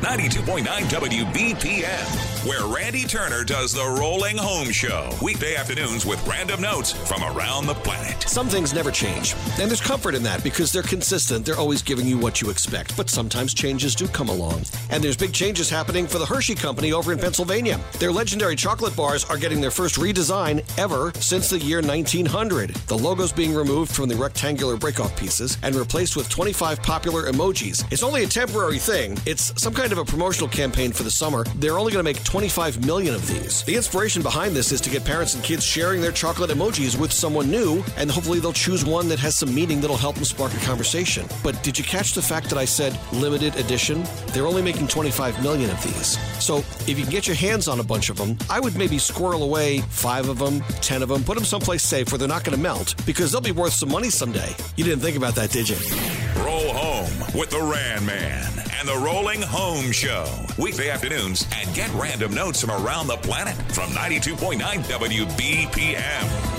92.9 WBPM, where Randy Turner does the Rolling Home Show. Weekday afternoons with random notes from around the planet. Some things never change, and there's comfort in that because they're consistent. They're always giving you what you expect, but sometimes changes do come along. And there's big changes happening for the Hershey Company over in Pennsylvania. Their legendary chocolate bars are getting their first redesign ever since the year 1900. The logo's being removed from the rectangular breakoff pieces and replaced with 25 popular emojis. It's only a temporary thing. It's some kind of a promotional campaign for the summer. They're only going to make 25 million of these. The inspiration behind this is to get parents and kids sharing their chocolate emojis with someone new, and hopefully they'll choose one that has some meaning that'll help them spark a conversation. But did you catch the fact that I said limited edition? They're only making 25 million of these. So if you can get your hands on a bunch of them, I would maybe squirrel away 5 of them, 10 of them, put them someplace safe where they're not going to melt, because they'll be worth some money someday. You didn't think about that, did you? Roll home with the Ran Man and the Rolling Home Show. Weekday afternoons, and get random notes from around the planet from 92.9 WBPM.